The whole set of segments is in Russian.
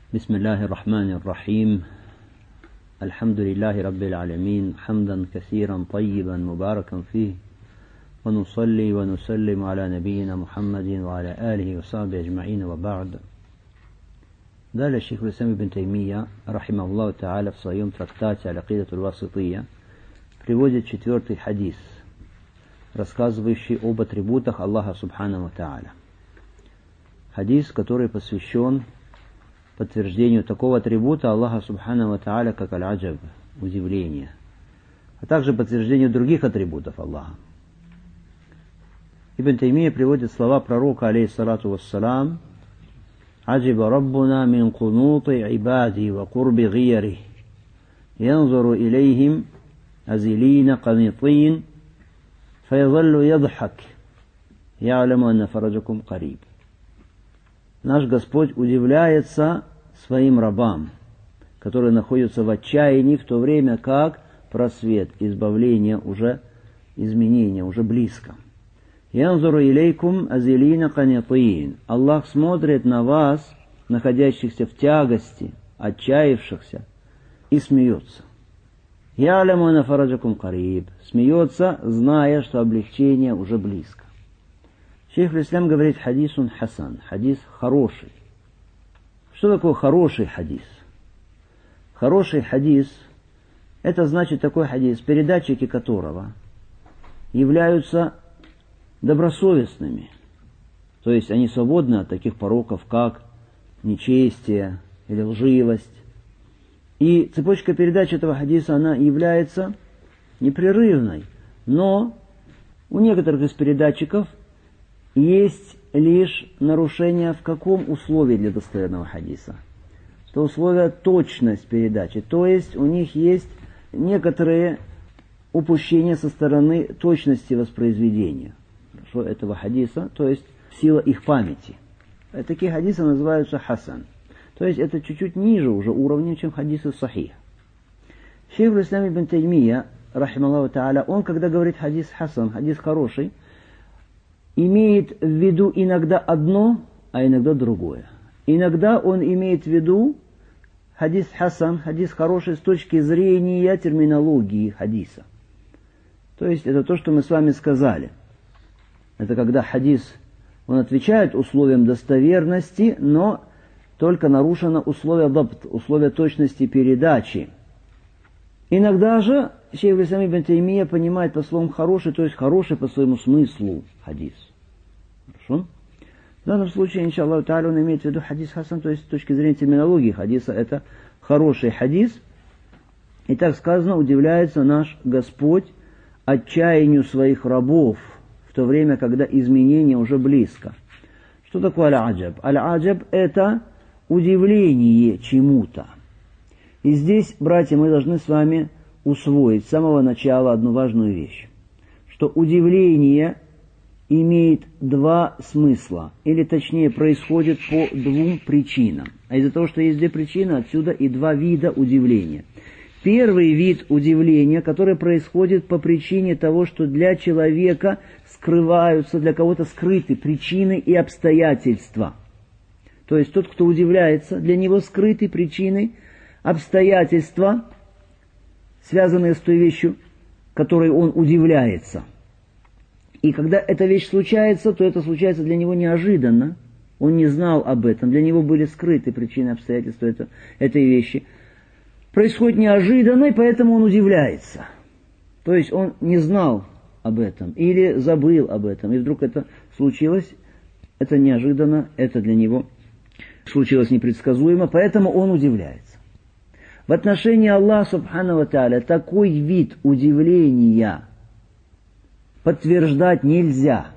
بسم الله الرحمن الرحيم الحمد لله رب العالمين حمدا كثيرا طيبا مباركا فيه ونصلي ونسلم على نبينا محمد وعلى آله وصحبه أجمعين وبعد. Далее шейх al-Ислам ибн Таймия, рахимахуллаху та'аля, в своем трактате «Аль-Акидату аль-Васития» приводит 4-й хадис, рассказывающий об атрибутах Аллаха субханаху ва та'аля. Хадис, который посвящен подтверждению такого атрибута Аллаха субханаху ва та'аля, как аль-аджаб, удивление, а также подтверждению других атрибутов Аллаха. Ибн Таймия приводит слова пророка, алейхиссалату вассалам: عجب ربنا من قنوط عباده وقرب غيره ينظر إليهم أزلين قنطين فيظل يضحك يعلم أن فرجكم قريب. Наш Господь удивляется своим рабам, которые находятся в отчаянии, в то время как просвет, избавление, уже изменение, уже близко. «Янзуру илейкум азилина канятин». Аллах смотрит на вас, находящихся в тягости, отчаявшихся, и смеется. «Я'ламу анна фараджакум кариб». Смеется, зная, что облегчение уже близко. Шейх ал-Ислам говорит: хадисун хасан, хадис хороший. Что такое хороший хадис? Хороший хадис — это значит такой хадис, передатчики которого являются добросовестными, то есть они свободны от таких пороков, как нечестие или лживость. И цепочка передачи этого хадиса, она является непрерывной, но у некоторых из передатчиков есть лишь нарушение в каком условии для достоверного хадиса? Это условие точность передачи, то есть у них есть некоторые упущения со стороны точности воспроизведения этого хадиса, то есть сила их памяти. Такие хадисы называются хасан. То есть это чуть-чуть ниже уже уровня, чем хадисы сахих. Шейх ал-Ислам ибн Таймия, рахимахуллаху та'аля, он, когда говорит хадис хасан, хадис хороший, имеет в виду иногда одно, а иногда другое. Иногда он имеет в виду хадис хасан, хадис хороший с точки зрения терминологии хадиса. То есть это то, что мы с вами сказали. Это когда хадис, он отвечает условиям достоверности, но только нарушено условие дабт, условие точности передачи. Иногда же шейх ал-Ислам ибн Таймия понимает по словам хороший, то есть хороший по своему смыслу хадис. Хорошо? В данном случае, иншаллаху та'аля, он имеет в виду хадис хасан, то есть с точки зрения терминологии хадиса, это хороший хадис. И так сказано, удивляется наш Господь отчаянию своих рабов, в то время, когда изменение уже близко. Что такое аль-аджаб? Аль-аджаб — это удивление чему-то. И здесь, братья, мы должны с вами усвоить с самого начала одну важную вещь, что удивление имеет два смысла, или точнее происходит по двум причинам. А из-за того, что есть две причины, отсюда и два вида удивления. Первый вид удивления, который происходит по причине того, что для человека скрываются, для кого-то скрыты причины и обстоятельства. То есть тот, кто удивляется, для него скрыты причины, обстоятельства, связанные с той вещью, которой он удивляется. И когда эта вещь случается, то это случается для него неожиданно. Он не знал об этом, для него были скрыты причины, обстоятельства этой вещи. Происходит неожиданно, и поэтому он удивляется. То есть он не знал об этом или забыл об этом, и вдруг это случилось, это неожиданно, это для него случилось непредсказуемо, поэтому он удивляется. В отношении Аллаха субханаху ва та'аля такой вид удивления подтверждать нельзя,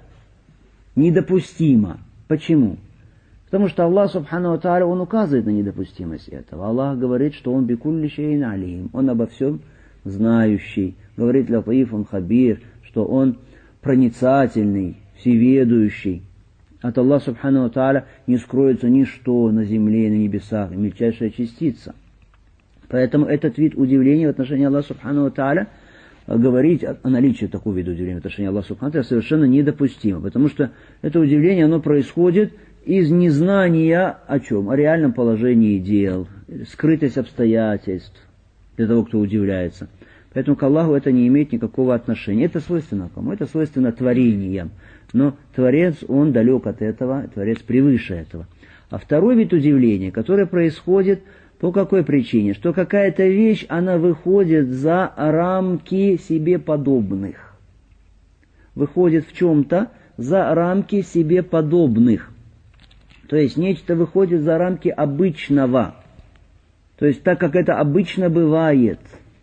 недопустимо. Почему? Потому что Аллах субханаху ва та'аля, он указывает на недопустимость этого. Аллах говорит, что он бикулли шейин алим, он обо всем знающий. Говорит латиф, он хабир, что он проницательный, всеведущий. От Аллаха субханаху ва та'аля не скроется ничто на земле и на небесах, мельчайшая частица. Поэтому этот вид удивления в отношении Аллаха субханаху ва та'аля, говорить о наличии такого вида удивления в отношении Аллаха субханаху ва та'аля совершенно недопустимо, потому что это удивление, оно происходит из незнания о чем? О реальном положении дел, скрытость обстоятельств для того, кто удивляется. Поэтому к Аллаху это не имеет никакого отношения. Это свойственно кому? Это свойственно творениям. Но Творец, он далек от этого, Творец превыше этого. А второй вид удивления, который происходит по какой причине? Что какая-то вещь, она выходит за рамки себе подобных. Выходит в чем-то за рамки себе подобных. То есть нечто выходит за рамки обычного. То есть так, как это обычно бывает.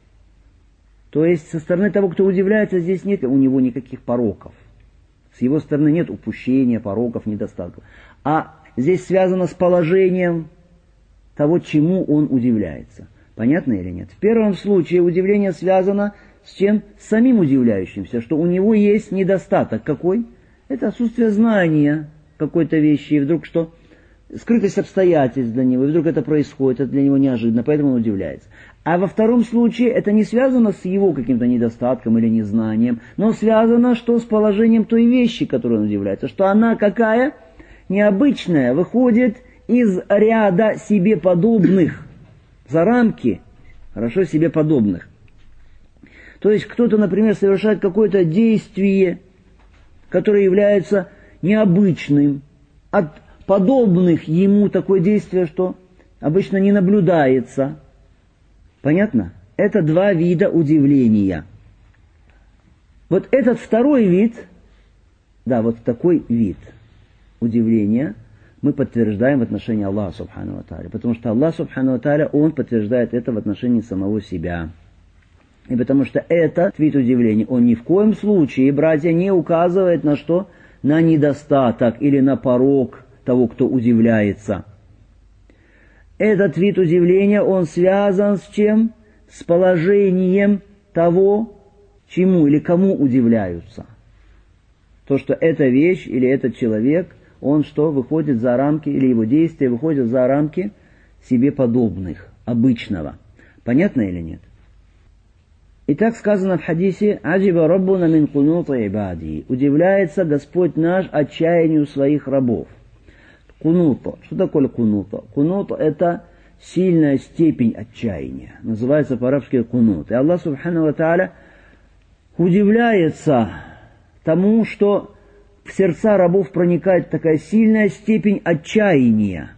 То есть со стороны того, кто удивляется, здесь нет у него никаких пороков. С его стороны нет упущения, пороков, недостатков. А здесь связано с положением того, чему он удивляется. Понятно или нет? В первом случае удивление связано с чем? С самим удивляющимся, что у него есть недостаток. Какой? Это отсутствие знания какой-то вещи, и вдруг что? Скрытость обстоятельств для него, и вдруг это происходит, это для него неожиданно, поэтому он удивляется. А во втором случае это не связано с его каким-то недостатком или незнанием, но связано что с положением той вещи, которой он удивляется, что она какая? Необычная, выходит из ряда себе подобных, за рамки, хорошо, себе подобных. То есть кто-то, например, совершает какое-то действие, которое является необычным, от подобных ему такое действие, что обычно не наблюдается. Понятно? Это два вида удивления. Вот этот второй вид, да, вот такой вид удивления мы подтверждаем в отношении Аллаха Субхану ва Тааля. Потому что Аллах Субхану ва Тааля, Он подтверждает это в отношении самого себя. И потому что этот вид удивления, он ни в коем случае, братья, не указывает на что? На недостаток или на порок того, кто удивляется. Этот вид удивления, он связан с чем? С положением того, чему или кому удивляются. То, что эта вещь или этот человек, он что? Выходит за рамки, или его действия выходят за рамки себе подобных, обычного. Понятно или нет? Итак, сказано в хадисе: «Аджиба раббуна мин кунута ибади». Удивляется Господь наш отчаянию своих рабов. Кунута. Что такое кунута? Кунута – это сильная степень отчаяния. Называется по-арабски кунут. И Аллах Субхану ва Тааля удивляется тому, что в сердца рабов проникает такая сильная степень отчаяния.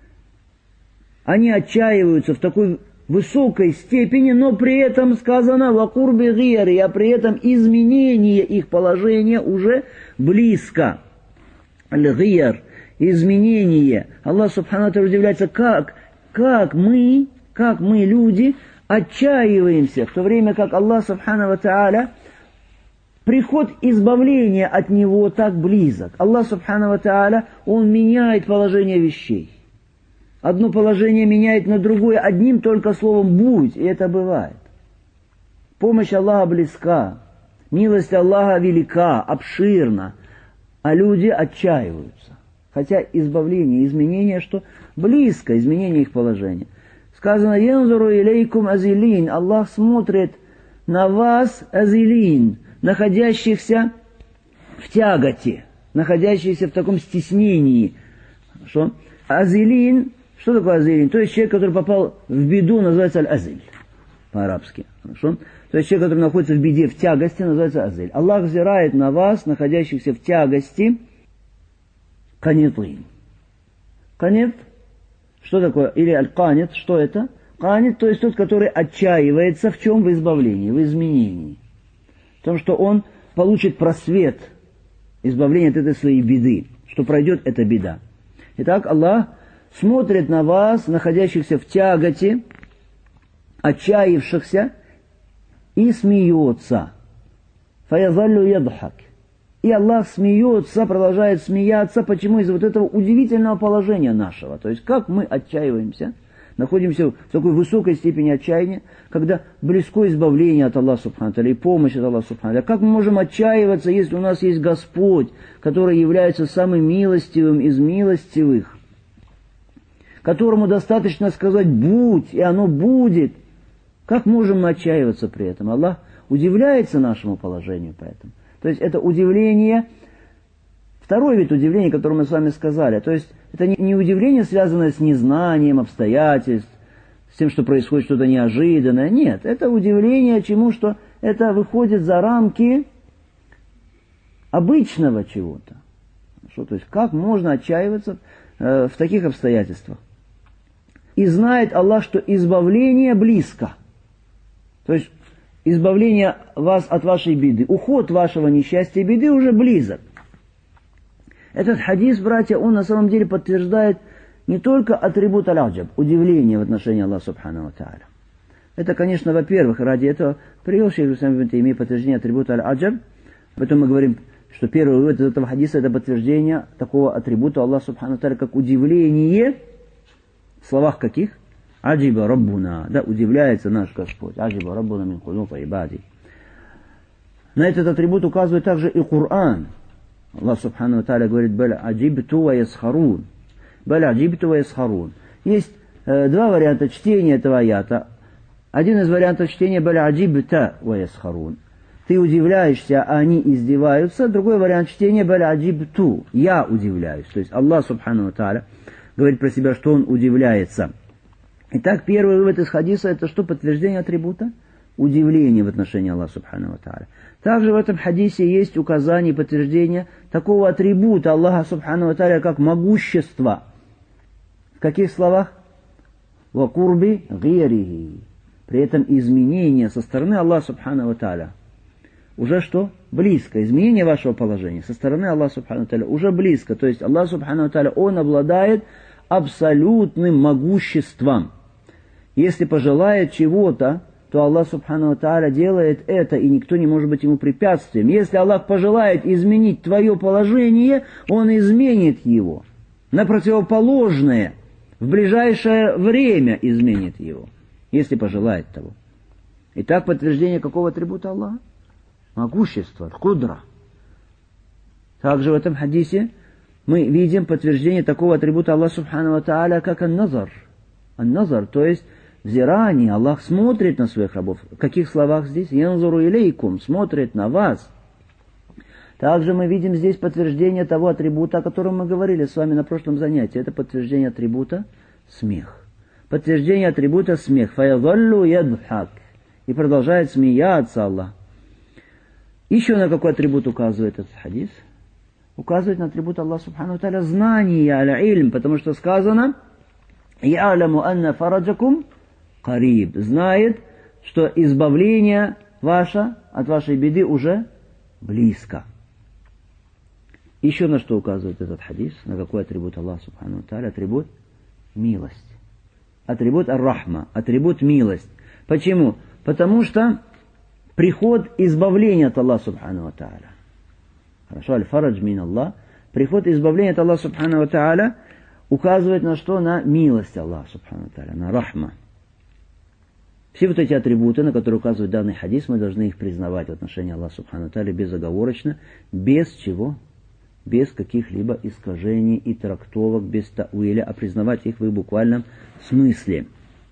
Они отчаиваются в такой высокой степени, но при этом сказано «вакурби гияри», а при этом изменение их положения уже близко. Аль-гияр, изменение. Аллах Субхану ва Тааля удивляется, как мы, люди, отчаиваемся, в то время как Аллах Субхану ва Тааля, приход избавления от Него так близок. Аллах Субхану ва Тааля, Он меняет положение вещей. Одно положение меняет на другое одним только словом «будь», и это бывает. Помощь Аллаха близка, милость Аллаха велика, обширна, а люди отчаиваются. Хотя избавление, изменение, что близко, изменение их положения. Сказано: «Янзуру илейкум азилин». Аллах смотрит на вас, азилин, находящихся в тяготе, находящихся в таком стеснении. Что? Азилин. Что такое азилин? То есть человек, который попал в беду, называется аль-азиль по-арабски. Хорошо? То есть человек, который находится в беде, в тягости, называется азиль. Аллах взирает на вас, находящихся в тягости, канитин. Канит, что такое? Или аль-канит, что это? Канит, то есть тот, который отчаивается в чем? В избавлении, в изменении. В том, что он получит просвет, избавление от этой своей беды, что пройдет эта беда. Итак, Аллах смотрит на вас, находящихся в тяготе, отчаявшихся, и смеется. Фаязаллю ядхак. И Аллах смеется, продолжает смеяться. Почему? Из-за вот этого удивительного положения нашего. То есть, как мы отчаиваемся, находимся в такой высокой степени отчаяния, когда близко избавление от Аллаха Субхану Тааля и помощь от Аллаха Субхану Тааля. Как мы можем отчаиваться, если у нас есть Господь, который является самым милостивым из милостивых, которому достаточно сказать «будь», и оно будет. Как можем мы отчаиваться при этом? Аллах удивляется нашему положению поэтому. То есть это удивление второй вид удивления, который мы с вами сказали. То есть это не удивление, связанное с незнанием обстоятельств, с тем, что происходит что-то неожиданное. Нет, это удивление чему, что это выходит за рамки обычного чего-то. То есть как можно отчаиваться в таких обстоятельствах? И знает Аллах, что избавление близко. То есть избавление вас от вашей беды, уход вашего несчастья и беды уже близок. Этот хадис, братья, он на самом деле подтверждает не только атрибут аль-аджаб, удивление в отношении Аллаха субхану ва тааля. Это, конечно, во-первых, ради этого привел шейх ибн Таймия подтверждение атрибута аль-аджаб. Потом мы говорим, что первый вывод из этого хадиса — это подтверждение такого атрибута Аллаха субхану ва тааля, как удивление. В словах каких? Аджиба Раббуна, да, удивляется наш Господь. Аджиба Раббуна мин кунуфа ибади. На этот атрибут указывает также и Коран. Аллах субхану ва тааля говорит: «Баль аджибту ва ясхарун». «Баль аджибту ва ясхарун». Есть два варианта чтения этого аята. Один из вариантов чтения: «Баль аджибта ва ясхарун». Ты удивляешься, а они издеваются. Другой вариант чтения: «Баль аджибту». Я удивляюсь. То есть Аллах субхану ва тааля говорит про себя, что он удивляется. Итак, первый вывод из хадиса — это что? Подтверждение атрибута удивление в отношении Аллаха субхану ва тааля. Также в этом хадисе есть указание и подтверждение такого атрибута Аллаха субхану ва тааля, как могущество. В каких словах? «Ва курби гирихи». При этом изменение со стороны Аллаха субхану ва тааля уже что? Близко. Изменение вашего положения со стороны Аллаха субхану ва тааля уже близко. То есть Аллах субхану ва тааля, он обладает абсолютным могуществом. Если пожелает чего-то, то Аллах субхану ва тааля делает это, и никто не может быть ему препятствием. Если Аллах пожелает изменить твое положение, Он изменит его. На противоположное, в ближайшее время изменит его, если пожелает того. Итак, подтверждение какого атрибута Аллаха? Могущество, кудра. Также в этом хадисе мы видим подтверждение такого атрибута Аллаха субхану ва тааля, как ан-назар. Ан-назар, то есть взирание. Аллах смотрит на своих рабов. В каких словах здесь? «Янзуру илейкум», смотрит на вас. Также мы видим здесь подтверждение того атрибута, о котором мы говорили с вами на прошлом занятии. Это подтверждение атрибута смех. Подтверждение атрибута смех. «Фаядаллу ядхак». И продолжает смеяться Аллах. Еще на какой атрибут указывает этот хадис? Указывает на атрибут Аллаха субхану ва тааля знание, аль-илм, потому что сказано: «Я'ламу анна фараджакум кариб», знает, что избавление ваше от вашей беды уже близко. Еще на что указывает этот хадис? На какой атрибут Аллаха субхану ва тааля? Атрибут милость. Атрибут ар-рахма, атрибут милость. Почему? Потому что приход избавления от Аллаха субхану ва тааля. Хорошо, аль-фарадж мин Аллах. Приход избавления от Аллаха субхану ва тааля указывает на что? На милость Аллаха субхану ва тааля, на рахма. Все вот эти атрибуты, на которые указывает данный хадис, мы должны их признавать в отношении Аллаха субхану ва тааля безоговорочно, без чего? Без каких-либо искажений и трактовок, без тауиля, а признавать их в их буквальном смысле.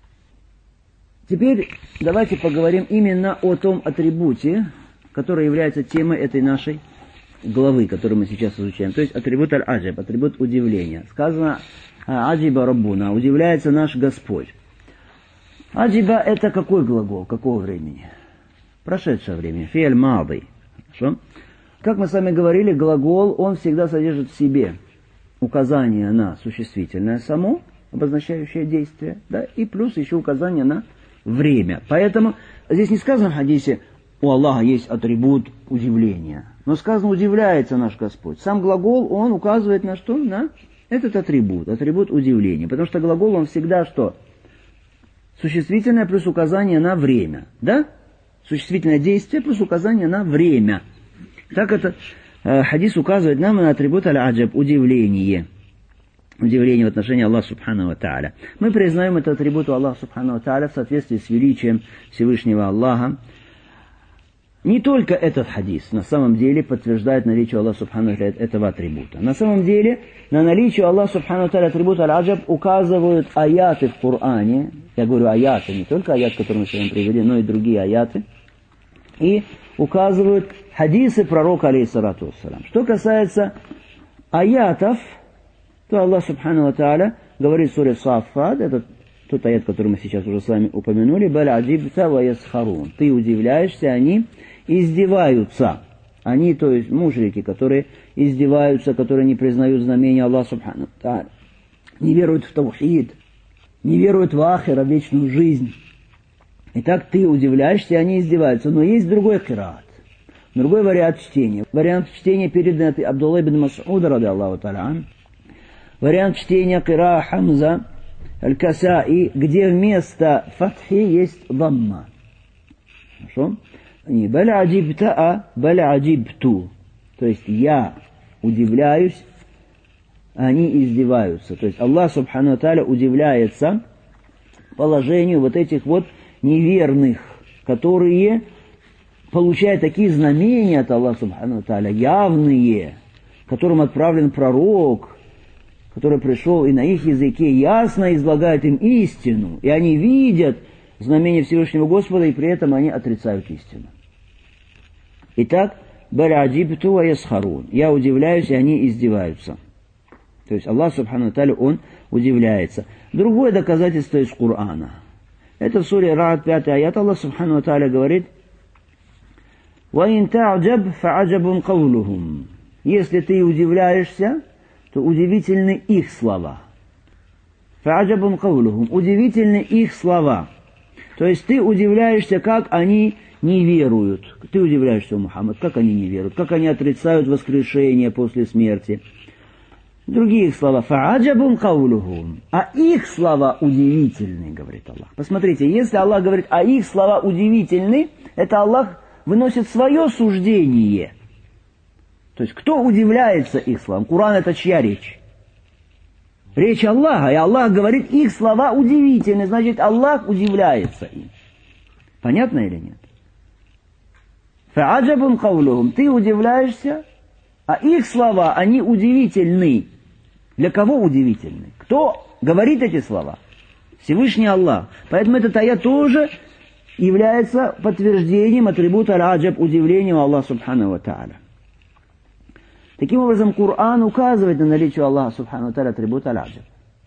Теперь давайте поговорим именно о том атрибуте, который является темой этой нашей главы, которую мы сейчас изучаем. То есть атрибут аль-аджаб, атрибут удивления. Сказано: «Аджиба Раббуна», удивляется наш Господь. Аджиба — это какой глагол, какого времени? Прошедшее время. Фи'аль мади. Хорошо? Как мы с вами говорили, глагол, он всегда содержит в себе указание на существительное само, обозначающее действие, да, и плюс еще указание на время. Поэтому здесь не сказано в хадисе: у Аллаха есть атрибут удивления. Но сказано: удивляется наш Господь. Сам глагол, он указывает на что? На этот атрибут, атрибут удивления. Потому что глагол, он всегда что? Существительное плюс указание на время. Да? Существительное действие плюс указание на время. Так это хадис указывает нам на атрибут аль-аджаб, удивление. Удивление в отношении Аллаха субхану ва тааля. Мы признаем этот атрибут у Аллаха субхану ва тааля в соответствии с величием Всевышнего Аллаха. Не только этот хадис на самом деле подтверждает наличие Аллаха субхану ва тааля этого атрибута. На самом деле на наличие Аллаха субхану ва тааля атрибута аль-аджаб указывают аяты в Коране. Я говорю аяты, не только аят, который мы сегодня привели, но и другие аяты. И указывают хадисы пророка, алейхиссалату вассалям. Что касается аятов, то Аллах Субхану ва Тааля говорит в суре Саффат, это тот аят, который мы сейчас уже с вами упомянули, «Баль аджибта ва ясхарун». Ты удивляешься, они издеваются. Они, то есть мушрики, которые издеваются, которые не признают знамения Аллаха Субхану ва Тааля, не веруют в таухид, не веруют в ахира, в вечную жизнь. Итак, ты удивляешься, они издеваются. Но есть другой кираат, другой вариант чтения. Вариант чтения передан от Абдулла ибн Мас'уда, ради Аллаху та'аля. Вариант чтения кираа Хамза аль-Касаи, где вместо фатхи есть дамма. Хорошо? Не баль аджибта, а баль аджибту. То есть я удивляюсь, они издеваются. То есть Аллах Субхану ва Тааля удивляется положению вот этих вот неверных, которые получают такие знамения от Аллаха Субхану ва Тааля, явные, которым отправлен пророк, который пришел и на их языке ясно излагает им истину, и они видят знамения Всевышнего Господа, и при этом они отрицают истину. Итак, «Баль аджибту ва ясхарун». Я удивляюсь, и они издеваются. То есть Аллах Субхану ва Тааля, Он удивляется. Другое доказательство из Корана. Это в суре Ра'д 5 аят. Аллах Субхану ва Тааля говорит: «Ваин та'джаб фа'аджабун кавлухум». Если ты удивляешься, то удивительны их слова. Фа'аджабун кавлухум. Удивительны их слова. То есть ты удивляешься, как они не веруют. Ты удивляешься, Мухаммад, как они не веруют, как они отрицают воскрешение после смерти. Другие слова. «Фа'аджабун каулухум». А их слова удивительны, говорит Аллах. Посмотрите, если Аллах говорит, а их слова удивительны, это Аллах выносит свое суждение. То есть, кто удивляется их словам? Коран — это чья речь? Речь Аллаха. И Аллах говорит, их слова удивительны. Значит, Аллах удивляется им. Понятно или нет? «Фа'аджабун каулухум». Ты удивляешься, а их слова, они удивительны. Для кого удивительны? Кто говорит эти слова? Всевышний Аллах. Поэтому этот аят тоже является подтверждением атрибута аль-аджаб, удивлением Аллаха Субхану ва Тааля. Таким образом, Коран указывает на наличие Аллаха Субхану ва Тааля атрибута аль-аджаб.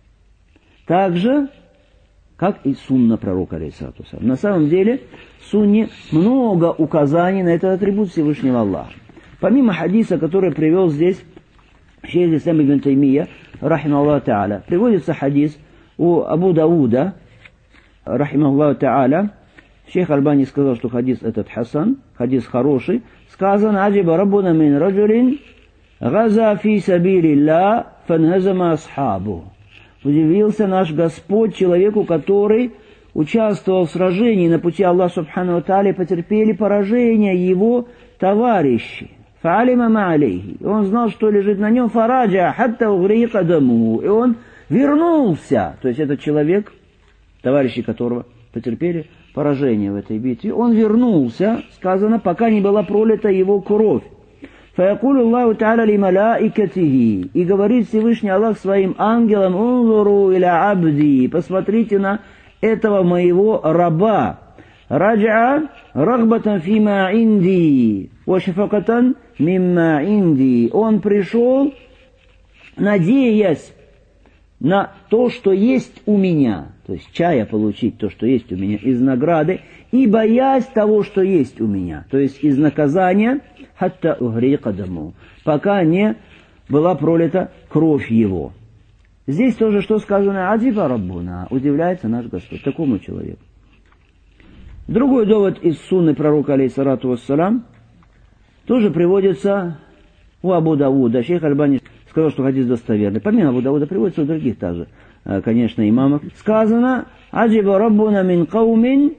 Так же, как и сунна пророка, алейхиссалату вассалям. На самом деле, в сунне много указаний на этот атрибут Всевышнего Аллаха. Помимо хадиса, который привел здесь шейх ислам ибн Таймия, рахимахуллаху та'аля, приводится хадис у Абу Дауда, рахимахуллаху та'аля. Шейх Альбани сказал, что хадис этот хасан, хадис хороший. Сказано: «Аджиба раббуна мин раджулин газа фи сабилилля фанхазама асхабу». Удивился наш Господь человеку, который участвовал в сражении на пути Аллаха Субхану ва Тааля, потерпели поражение его товарищи. «Фа'алима ма алейхи». И он знал, что лежит на нем. «Фараджа хатта угрика даму». И он вернулся. То есть этот человек, товарищи которого потерпели поражение в этой битве, он вернулся, сказано, пока не была пролита его кровь. «Фаякулю Аллаху та'аля ли малаикатихи». И говорит Всевышний Аллах своим ангелам: «Унзуру иля абди». Посмотрите на этого моего раба. «Раджа рагбатан фима инди, ва шафакатан мимма инди». Он пришел, надеясь на то, что есть у меня, то есть чая получить то, что есть у меня, из награды, и боясь того, что есть у меня, то есть из наказания, хатта угрика даму, пока не была пролита кровь его. Здесь тоже что сказано? «Аджиба раббуна». Удивляется наш Господь такому человеку. Другой довод из сунны пророка, алейхиссалату вассалам, тоже приводится у Абу Дауда. Шейх Альбани сказал, что хадис достоверный. Помимо Абу Дауда приводится у других также, конечно, имамов. Сказано: «Аджиба раббуна мин каумин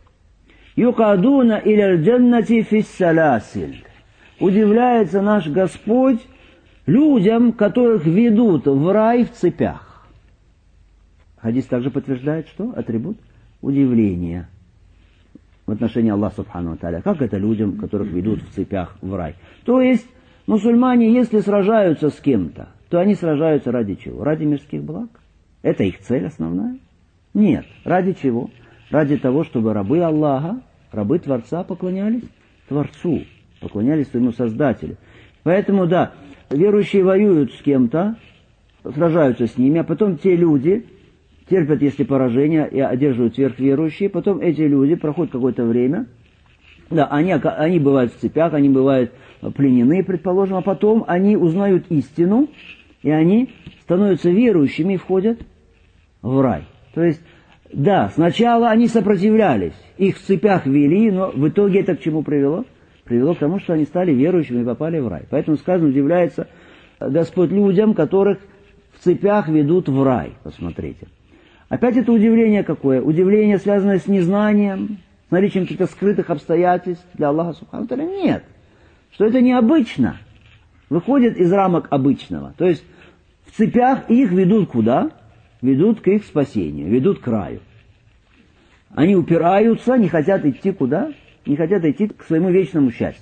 юкадуна иля джаннати фиссаласиль». Удивляется наш Господь людям, которых ведут в рай в цепях. Хадис также подтверждает, что атрибут удивления в отношении Аллаха Субхану ва Тааля. Как это людям, которых ведут в цепях в рай? То есть, мусульмане, если сражаются с кем-то, то они сражаются ради чего? Ради мирских благ? Это их цель основная? Нет. Ради чего? Ради того, чтобы рабы Аллаха, рабы Творца поклонялись Творцу, поклонялись своему Создателю. Поэтому, да, верующие воюют с кем-то, сражаются с ними, а потом те люди терпят, если поражение, и одерживают верх верующие, потом эти люди, проходит какое-то время, да, они бывают в цепях, они бывают пленены, предположим, а потом они узнают истину, и они становятся верующими и входят в рай. То есть, да, сначала они сопротивлялись, их в цепях вели, но в итоге это к чему привело? Привело к тому, что они стали верующими и попали в рай. Поэтому сказано, удивляется Господь людям, которых в цепях ведут в рай. Посмотрите. Опять это удивление какое? Удивление, связанное с незнанием, с наличием каких-то скрытых обстоятельств для Аллаха Субхану ва Тааля. Нет. Что это необычно. Выходит из рамок обычного. То есть в цепях их ведут куда? Ведут к их спасению, ведут к раю. Они упираются, не хотят идти куда? Не хотят идти к своему вечному счастью.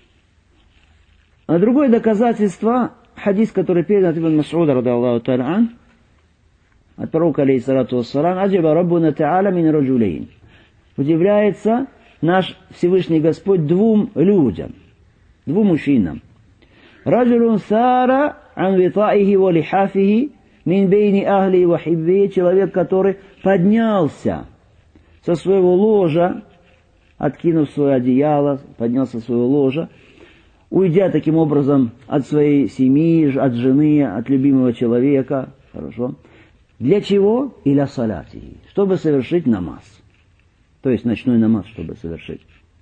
А другое доказательство, хадис, который передан от Ибн Мас'уда, ради Аллаху та'аля ан, от пророка, алейхиссалату вассалам, «Аджаба Раббуна та'аля мин раджулейн». Удивляется наш Всевышний Господь двум людям, двум мужчинам. «Раджулун сара ан витаихи ва лихафихи мин бейни ахли ва хибби». Человек, который поднялся со своего ложа, откинув свое одеяло, поднялся со своего ложа, уйдя таким образом от своей семьи, от жены, от любимого человека. Хорошо. Для чего? Иля салати. Чтобы совершить намаз. То есть ночной намаз, чтобы совершить.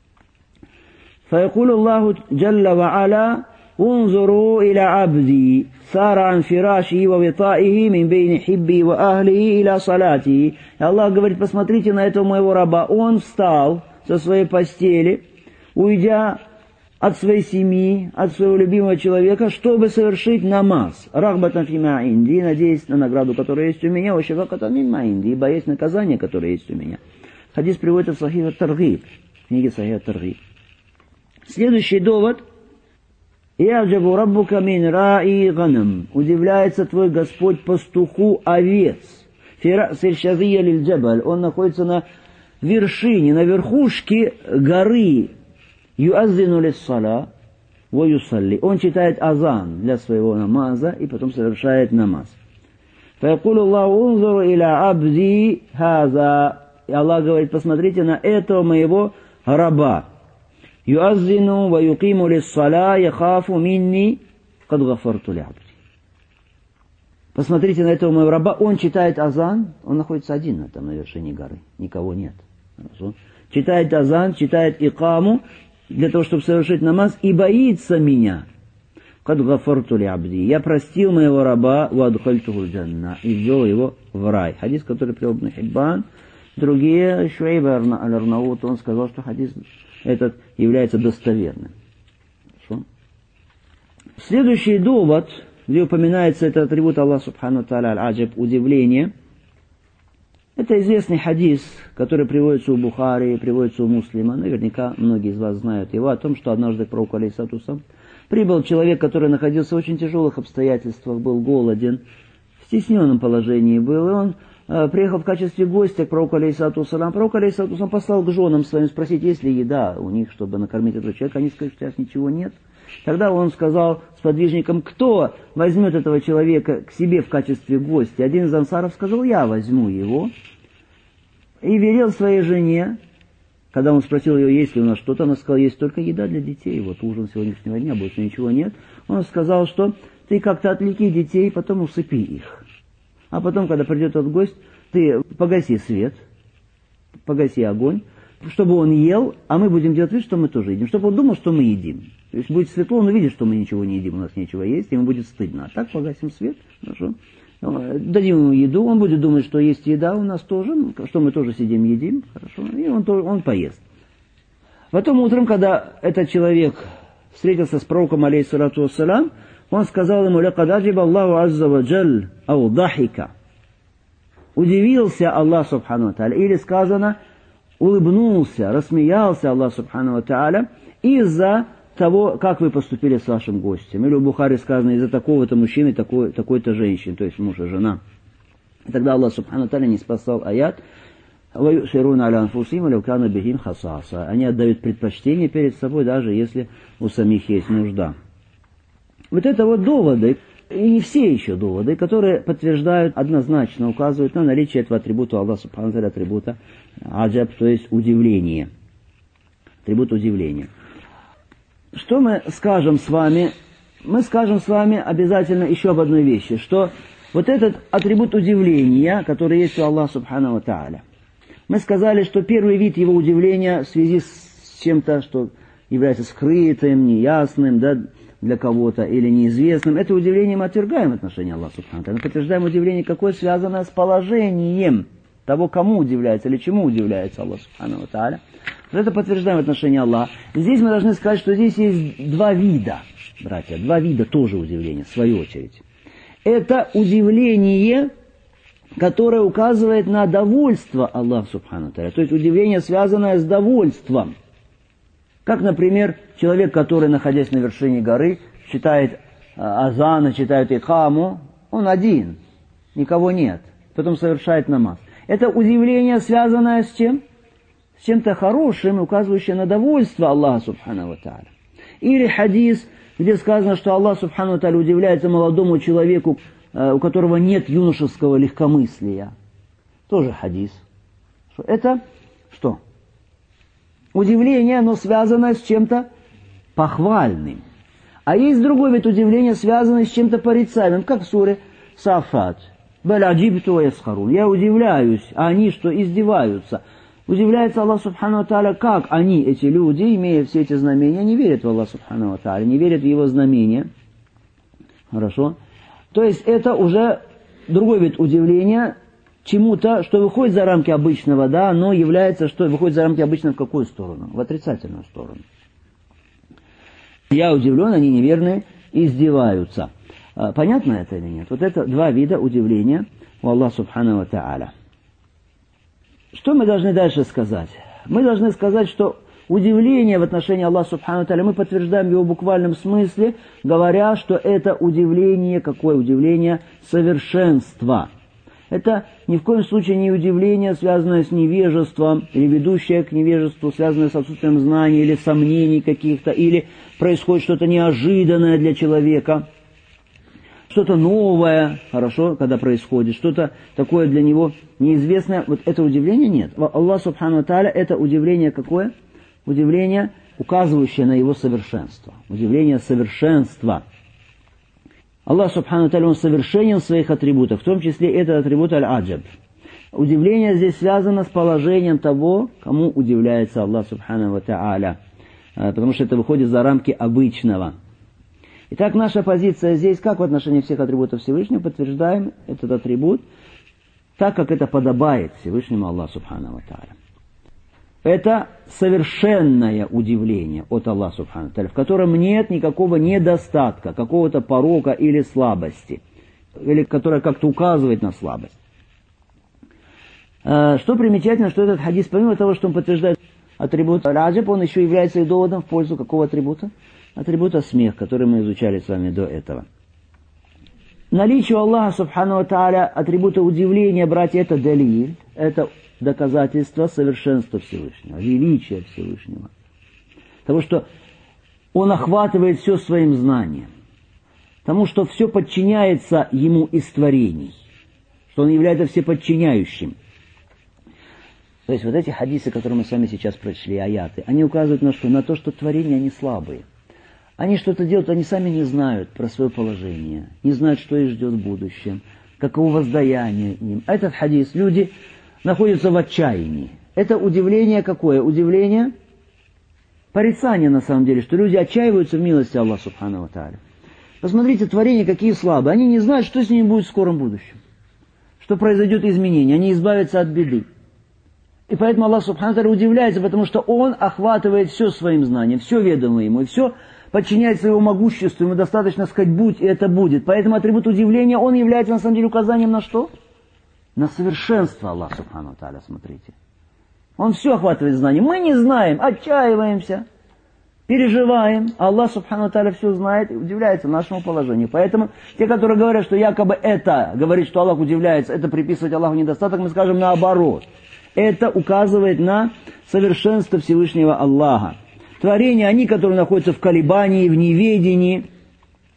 فيقول الله جل وعلا انظروا إلى عبدي سار عن فراشه ووطائه من بين حبي وأهله إلى صلاته. И Аллах говорит, посмотрите на этого моего раба. Он встал со своей постели, уйдя от своей семьи, от своего любимого человека, чтобы совершить намаз. Рахбатан фима инди, надеясь на награду, которая есть у меня, вашифакатан мимма инди, и боясь наказания, которое есть у меня. Хадис приводится в Сахих ат-Таргиб, в книге Сахих ат-Таргиб. Следующий довод. «Яджабу раббука мин раи ганам». Удивляется твой Господь пастуху овец. Фирасиль шазия лиль джабаль. Он находится на вершине, на верхушке горы. Юаззину лиссала ва юсалли. Он читает азан для своего намаза и потом совершает намаз. Фаякулу Аллаху унзуру иля абди хаза. И Аллах говорит, посмотрите на этого моего раба. Юаззину ва юкиму лиссала яхафу минни кад гафарту ли абди. Посмотрите на этого моего раба, он читает азан, он находится один там на вершине горы, никого нет. Хорошо. Читает азан, читает икаму, для того, чтобы совершить намаз, и боится меня. Кад гафарту ли абди. Я простил моего раба, ва адхальтуху джанна, и ввел его в рай. Хадис, который привел Ибн Хиббан. Другие, Шуайб аль-Арнаут, он сказал, что хадис этот является достоверным. Хорошо. Следующий довод, где упоминается этот атрибут Аллаха Субхану Тааля аль-Аджаб, удивление. Это известный хадис, который приводится у Бухари, приводится у Муслима. Наверняка многие из вас знают его, о том, что однажды к пророку алейхиссалату вассалам прибыл человек, который находился в очень тяжелых обстоятельствах, был голоден, в стесненном положении был, и он приехал в качестве гостя к пророку алейхиссалату вассалам. Пророк алейхиссалату вассалам послал к женам своим спросить, есть ли еда у них, чтобы накормить этого человека. Они сказали, что сейчас ничего нет. Тогда он сказал сподвижникам, кто возьмет этого человека к себе в качестве гостя. Один из ансаров сказал, я возьму его. И велел своей жене, когда он спросил ее, есть ли у нас что-то, она сказала, есть только еда для детей. Вот ужин сегодняшнего дня, больше ничего нет. Он сказал, что ты как-то отвлеки детей, потом усыпи их. А потом, когда придет этот гость, ты погаси свет, погаси огонь, чтобы он ел, а мы будем делать вид, что мы тоже едим. Чтобы он думал, что мы едим. То есть будет светло, он увидит, что мы ничего не едим, у нас нечего есть, ему будет стыдно. А так погасим свет, хорошо. Дадим ему еду, он будет думать, что есть еда у нас тоже, что мы тоже сидим, едим, хорошо, и он поест. Потом утром, когда этот человек встретился с пророком, алейхиссалату вассалам, он сказал ему, «Лякад аджаба Аллаху азза ва джаль ау дахика». Удивился Аллах Субхану ва Тааля, или сказано, улыбнулся, рассмеялся Аллах Субхану ва Тааля из-за того, как вы поступили с вашим гостем. Или у Бухари сказано, из-за такого-то мужчины, такой-то женщины, то есть муж и жена. И тогда Аллах Субхану ва Тааля не спасал аят, «Ваюшируна аля анфусим алявкана бихим хасаса». Они отдают предпочтение перед собой, даже если у самих есть нужда. Вот это вот доводы, и не все еще доводы, которые подтверждают, однозначно указывают на наличие этого атрибута Аллаха Субхану ва Тааля, атрибута аджаб, то есть удивление. Атрибут удивления. Что мы скажем с вами? Мы скажем с вами обязательно еще об одной вещи, что вот этот атрибут удивления, который есть у Аллаха Субхану ва Тааля, мы сказали, что первый вид его удивления в связи с чем-то, что является скрытым, неясным, да, для кого-то или неизвестным, это удивление мы отвергаем в отношении Аллаха Субхану ва Тааля. Мы подтверждаем удивление, какое связано с положением того, кому удивляется или чему удивляется Аллах Субхану ва Тааля. Это подтверждаем в отношении Аллаха. Здесь мы должны сказать, что здесь есть два вида, братья, два вида тоже удивления, в свою очередь. Это удивление, которое указывает на довольство Аллаха Субхану ва Тааля. То есть удивление, связанное с довольством. Как, например, человек, который, находясь на вершине горы, читает азан, читает икаму, он один, никого нет, потом совершает намаз. Это удивление, связанное с чем? С чем-то хорошим, указывающее на довольство Аллаха Субхану ва Тааля. Или хадис, где сказано, что Аллах Субхану ва Тааля удивляется молодому человеку, у которого нет юношеского легкомыслия. Тоже хадис. Это что? Удивление, но связанное с чем-то похвальным. А есть другой вид удивления, связанный с чем-то порицаемым, как в суре Сафат. Я удивляюсь, а они что, издеваются? Удивляется Аллах Субхану ва Тааля, как они, эти люди, имея все эти знамения, не верят в Аллах Субхану ва Тааля, не верят в Его знамения. Хорошо? То есть это уже другой вид удивления, чему-то, что выходит за рамки обычного, да, но является, что выходит за рамки обычного в какую сторону? В отрицательную сторону. Я удивлен, они неверные, издеваются. Понятно это или нет? Вот это два вида удивления у Аллаха Субхану ва Тааля. Что мы должны дальше сказать? Мы должны сказать, что удивление в отношении Аллаха Субхану ва Тааля мы подтверждаем в его буквальном смысле, говоря, что это удивление, какое удивление? Совершенства. Это ни в коем случае не удивление, связанное с невежеством, или ведущее к невежеству, связанное с отсутствием знаний, или сомнений каких-то, или происходит что-то неожиданное для человека, что-то новое, хорошо, когда происходит, что-то такое для него неизвестное. Вот это удивление нет. Аллах Субхану ва Тааля, это удивление какое? Удивление, указывающее на его совершенство. Удивление совершенства. Аллах Субхану ва Тааля, Он совершенен в своих атрибутах, в том числе это атрибут аль-аджаб. Удивление здесь связано с положением того, кому удивляется Аллах Субхану ва Тааля, потому что это выходит за рамки обычного. Итак, наша позиция здесь, как в отношении всех атрибутов Всевышнего, подтверждаем этот атрибут, так как это подобает Всевышнему Аллаху Субхану ва Тааля. Это совершенное удивление от Аллаха Субхану ва Тааля, в котором нет никакого недостатка, какого-то порока или слабости, или которое как-то указывает на слабость. Что примечательно, что этот хадис, помимо того, что он подтверждает атрибут аль-аджаб, он еще является и доводом в пользу какого атрибута? Атрибута смех, который мы изучали с вами до этого. Наличие Аллаха Субхану ва Тааля атрибута удивления, братья, это далиль, это доказательство совершенства Всевышнего, величия Всевышнего. Того, что Он охватывает все своим знанием. Тому, что все подчиняется Ему из творений. Что Он является всеподчиняющим. То есть вот эти хадисы, которые мы с вами сейчас прочли, аяты, они указывают на что? На то, что творения, они слабые. Они что-то делают, они сами не знают про свое положение, не знают, что их ждет в будущем, каково воздаяние им. А этот хадис, люди находятся в отчаянии. Это удивление какое? Удивление, порицание на самом деле, что люди отчаиваются в милости Аллаха Субхану ва Тааля. Посмотрите, творения какие слабые. Они не знают, что с ними будет в скором будущем. Что произойдет изменение, они избавятся от беды. И поэтому Аллах Субхану ва Тааля удивляется, потому что Он охватывает все своим знанием, все ведомо Ему, и все подчиняется Его могуществу, Ему достаточно сказать «будь», и это будет. Поэтому атрибут удивления, он является на самом деле указанием на что? На совершенство Аллаха Субхану ва Тааля, смотрите. Он все охватывает знанием. Мы не знаем, отчаиваемся, переживаем. Аллах Субхану ва Тааля все знает и удивляется нашему положению. Поэтому те, которые говорят, что якобы это, говорит, что Аллах удивляется, это приписывать Аллаху недостаток, мы скажем наоборот. Это указывает на совершенство Всевышнего Аллаха. Творения, они, которые находятся в колебании, в неведении,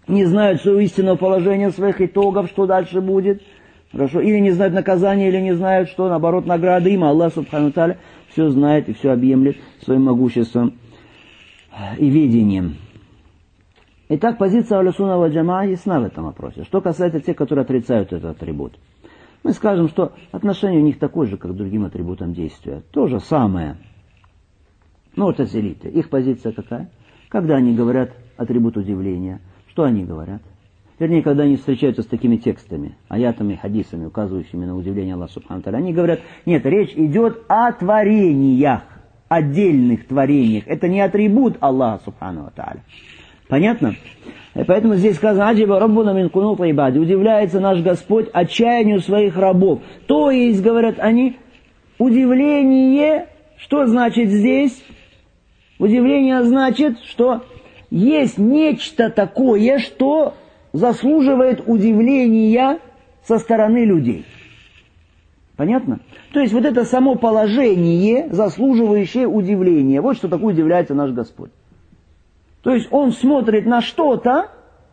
не знают своего истинного положения, своих итогов, что дальше будет. Хорошо? Или не знают наказания, или не знают, что, наоборот, награды им. Аллах, субхану тааля, все знает и все объемлет своим могуществом и видением. Итак, позиция Ахлю-Сунна валь Джамаа ясна в этом вопросе. Что касается тех, которые отрицают этот атрибут. Мы скажем, что отношение у них такое же, как к другим атрибутам действия. То же самое. Му'тазилиты. Их позиция какая? Когда они говорят атрибут удивления, что они говорят? Вернее, когда они встречаются с такими текстами, аятами, хадисами, указывающими на удивление Аллаха субхану тааля, они говорят, нет, речь идет о творениях, отдельных творениях. Это не атрибут Аллаха субхану тааля. Понятно? И поэтому здесь сказано, «Аджиба раббуна мин кунути ибади». Удивляется наш Господь отчаянию своих рабов. То есть, говорят они, удивление, что значит здесь? Удивление значит, что есть нечто такое, что заслуживает удивления со стороны людей. Понятно? То есть вот это само положение, заслуживающее удивления. Вот что такое удивляется наш Господь. То есть он смотрит на что-то,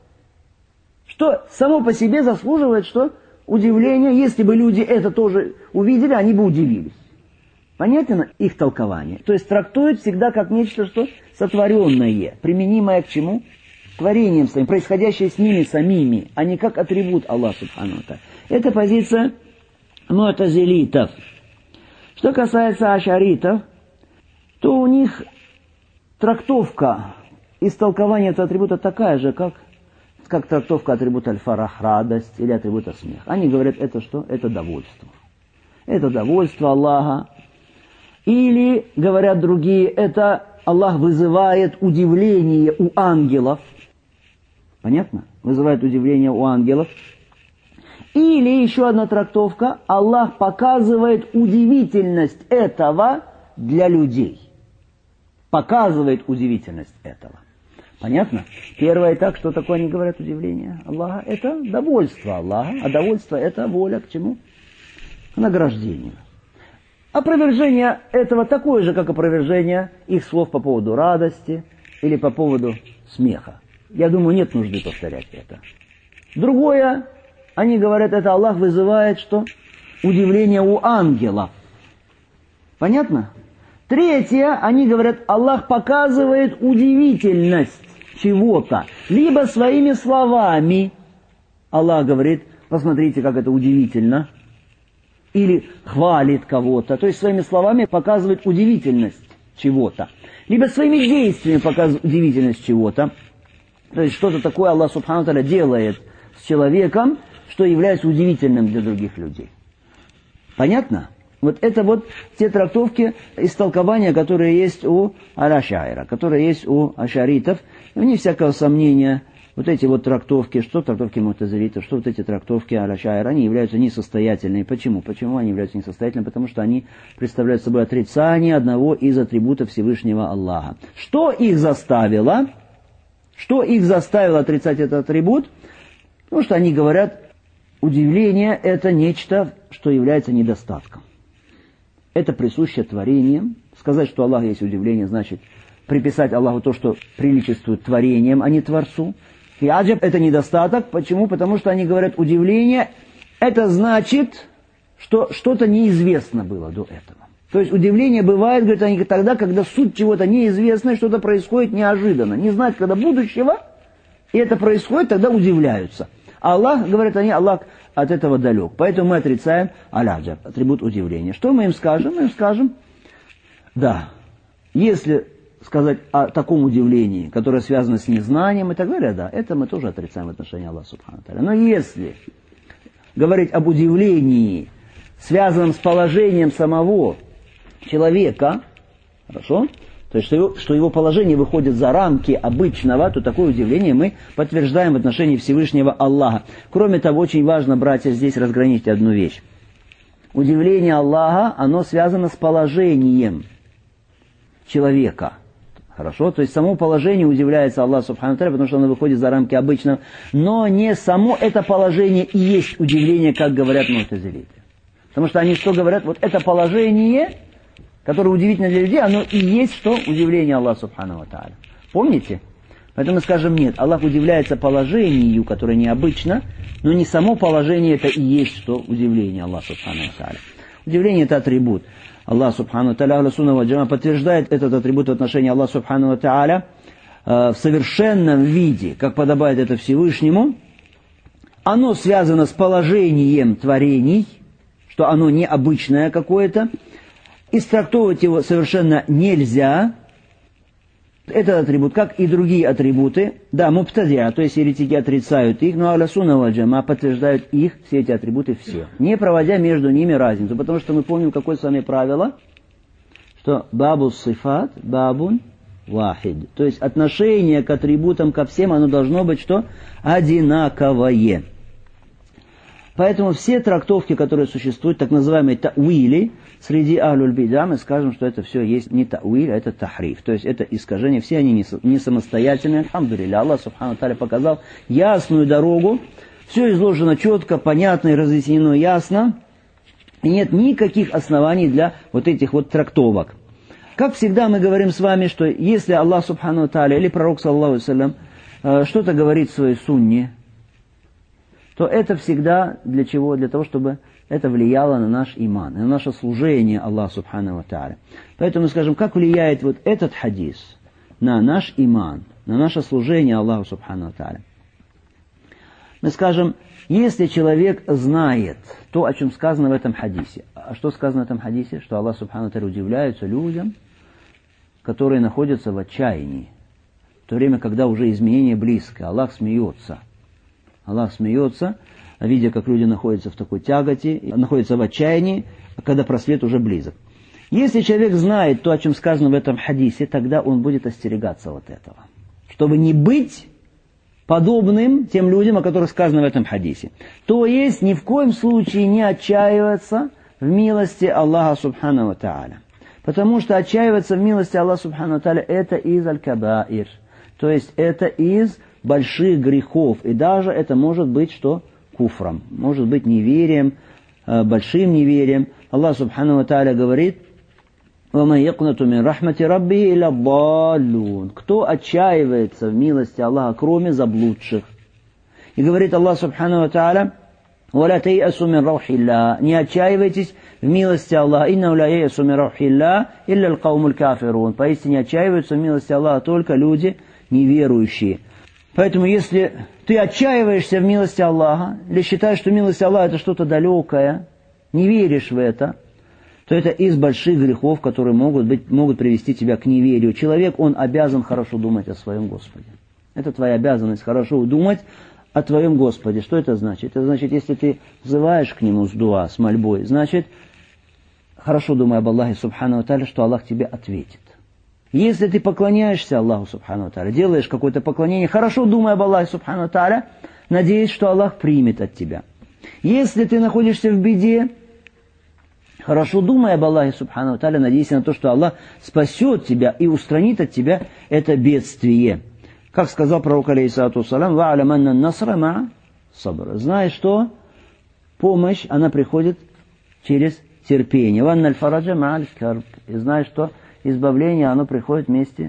что само по себе заслуживает что? Удивление. Если бы люди это тоже увидели, они бы удивились. Понятно их толкование? То есть трактуют всегда как нечто, что сотворенное, применимое к чему? Творением своим, происходящее с ними самими, а не как атрибут Аллаха субхану тааля. Это позиция му'тазилитов. Что касается ашаритов, то у них трактовка истолкование этого атрибута такая же, как трактовка атрибута аль-фарах, радость, или атрибута смех. Они говорят, это что? Это довольство. Это довольство Аллаха. Или, говорят другие, это Аллах вызывает удивление у ангелов. Понятно? Вызывает удивление у ангелов. Или еще одна трактовка. Аллах показывает удивительность этого для людей. Показывает удивительность этого. Понятно? Первое так, что такое они говорят удивление Аллаха? Это довольство Аллаха. А довольство это воля к чему? К награждению. Опровержение этого такое же, как опровержение их слов по поводу радости или по поводу смеха. Я думаю, нет нужды повторять это. Другое, они говорят, это Аллах вызывает что? Удивление у ангелов. Понятно? Третье, они говорят, Аллах показывает удивительность чего-то. Либо своими словами. Аллах говорит, посмотрите, как это удивительно. Или хвалит кого-то. То есть своими словами показывает удивительность чего-то. Либо своими действиями показывает удивительность чего-то. То есть что-то такое Аллах субхану тааля делает с человеком, что является удивительным для других людей. Понятно? Вот это вот те трактовки, истолкования, которые есть у аль-ашаира, которые есть у ашаритов. Вне всякого сомнения, вот эти вот трактовки, что трактовки му'тазилитов, что вот эти трактовки аль-ашаира, они являются несостоятельными. Почему? Почему они являются несостоятельными? Потому что они представляют собой отрицание одного из атрибутов Всевышнего Аллаха. Что их заставило? Что их заставило отрицать этот атрибут? Потому что они говорят, удивление это нечто, что является недостатком. Это присуще творениям. Сказать, что Аллах есть удивление, значит приписать Аллаху то, что приличествует творениям, а не Творцу. И аджаб это недостаток. Почему? Потому что они говорят, удивление это значит, что что-то неизвестно было до этого. То есть удивление бывает, говорят они, тогда, когда суть чего-то неизвестное, что-то происходит неожиданно. Не знать, когда будущего, и это происходит, тогда удивляются. А Аллах, говорят они, Аллах от этого далек. Поэтому мы отрицаем аль-аджаб, атрибут удивления. Что мы им скажем? Мы им скажем, да, если сказать о таком удивлении, которое связано с незнанием и так далее, да, это мы тоже отрицаем в отношении Аллаха субхану тааля. Но если говорить об удивлении, связанном с положением самого человека, хорошо, то есть что его положение выходит за рамки обычного, то такое удивление мы подтверждаем в отношении Всевышнего Аллаха. Кроме того, очень важно, братья, здесь разграничить одну вещь. Удивление Аллаха, оно связано с положением человека. Хорошо? То есть само положение удивляется Аллах субхану тааля, потому что оно выходит за рамки обычного. Но не само это положение и есть удивление, как говорят му'тазилиты. Потому что они что говорят? Вот это положение, которое удивительно для людей, оно и есть что? Удивление Аллаха субхану тааля. Помните? Поэтому мы скажем нет. Аллах удивляется положению, которое необычно, но не само положение это и есть что удивление Аллаха Субхану ва Тааля. Удивление это атрибут. Аллах Субхану ва Тааля, Ахлю Сунна валь Джамаа подтверждает этот атрибут в отношении Аллаха Субхану ва Тааля в совершенном виде, как подобает это Всевышнему. Оно связано с положением творений, что оно необычное какое-то. Истрактовывать его совершенно нельзя. Этот атрибут, как и другие атрибуты, да, мубтадиа, то есть еретики отрицают их, но Ахлю Сунна валь Джамаа подтверждают их, все эти атрибуты все, не проводя между ними разницу, потому что мы помним, какое с вами правило, что бабу сифат, бабун вахид, то есть отношение к атрибутам, ко всем, оно должно быть что? Одинаковое. Поэтому все трактовки, которые существуют, так называемые та'уили, среди ахлюль бида мы скажем, что это все есть не та'уиль, а это тахриф. То есть это искажение, все они не самостоятельные. Алхамдулилля, Аллах Субхану ва Тааля показал ясную дорогу, все изложено четко, понятно и разъяснено ясно. И нет никаких оснований для вот этих вот трактовок. Как всегда мы говорим с вами, что если Аллах Субхану ва Тааля или пророк саллаллаху алейхи ва саллям что-то говорит в своей сунне, то это всегда для чего? Для того, чтобы это влияло на наш иман, на наше служение Аллаху Субхану ва Тааля. Поэтому мы скажем, как влияет вот этот хадис на наш иман, на наше служение Аллаху Субхану ва Тааля. Мы скажем, если человек знает то, о чем сказано в этом хадисе. А что сказано в этом хадисе? Что Аллах Субхану ва Тааля удивляется людям, которые находятся в отчаянии, в то время, когда уже изменение близко. Аллах смеется. Аллах смеется, видя, как люди находятся в такой тяготе, находятся в отчаянии, когда просвет уже близок. Если человек знает то, о чем сказано в этом хадисе, тогда он будет остерегаться вот этого. Чтобы не быть подобным тем людям, о которых сказано в этом хадисе. То есть ни в коем случае не отчаиваться в милости Аллаха Субхану ва Тааля. Потому что отчаиваться в милости Аллаха Субхану ва Тааля это из аль-кабаир. То есть это из больших грехов. И даже это может быть что? Куфром. Может быть неверием, большим неверием. Аллах Субхану ва Тааля говорит: وَمَنْ يَقْنَتُ مِنْ رَحْمَةِ رَبِّهِ إِلَّا الضَّالُّونَ. Кто отчаивается в милости Аллаха, кроме заблудших? И говорит Аллах Субхану ва Тааля: وَلَا تَيْأَسُوا مِنْ رَوْحِ اللَّهِ. Не отчаивайтесь в милости Аллаха. إِنَّهُ لَا يَيْأَسُوا مِنْ رَوْحِ اللَّهِ إِلَّا الْقَوْمُ الْكَافِرُونَ. Поистине отчаиваются в милости Аллаха только люди неверующие. Поэтому если ты отчаиваешься в милости Аллаха, или считаешь, что милость Аллаха это что-то далекое, не веришь в это, то это из больших грехов, которые могут привести тебя к неверию. Человек, он обязан хорошо думать о своем Господе. Это твоя обязанность, хорошо думать о твоем Господе. Что это значит? Это значит, если ты взываешь к Нему с дуа, с мольбой, значит, хорошо думай об Аллахе Субхану ва Тааля, что Аллах тебе ответит. Если ты поклоняешься Аллаху Субхану ва Тааля, делаешь какое-то поклонение, хорошо думай об Аллахе Субхану ва Тааля, надеясь, что Аллах примет от тебя. Если ты находишься в беде, хорошо думай об Аллахе Субхану ва Тааля, надеясь на то, что Аллах спасет тебя и устранит от тебя это бедствие. Как сказал пророк, алейхиссалату вассалям: «Ва'алям анна насра ма'а сабр». Знай, что помощь, она приходит через терпение. «Ванна аль-фараджа ма'а аль-карб». И знай, что избавление, оно приходит вместе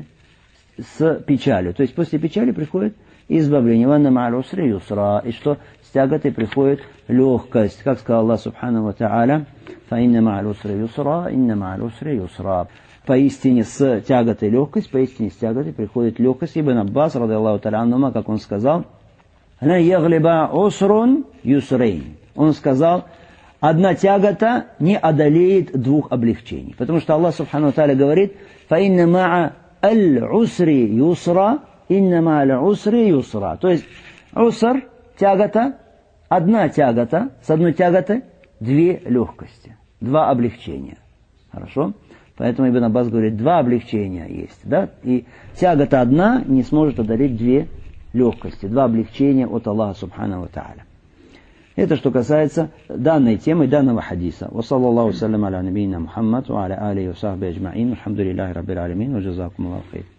с печалью. То есть после печали приходит избавление. «Ванна ма'аль усри юсра». И что с тяготой приходит легкость. Как сказал Аллах Субхану ва Тааля: «Фаинна ма'аль усри юсра, инна ма'аль усри юсра». Поистине с тяготой легкость, поистине с тяготой приходит легкость. Ибн Аббас, радиаллаху та'аля анхума, как он сказал: «Ла яглиба усрун юсрейн». Он сказал: одна тягота не одолеет двух облегчений. Потому что Аллах Субхану ва Тааля говорит: «Фаинна ма'а аль-усри юсра, инна ма'а аль-усри юсра». То есть уср, тягота, одна тягота, с одной тяготы две легкости, два облегчения. Хорошо? Поэтому Ибн Аббас говорит, два облегчения есть. Да? И тягота одна не сможет одолеть две легкости, два облегчения от Аллаха Субхану ва Тааля. Это что касается данной темы, данного хадиса. Ва саллаллаху салям аля набийна Мухаммад ва аля алихи ва сахби аджмаин. Алхамдулиллахи раббил алямин. Ва джазакум Аллаху хайр.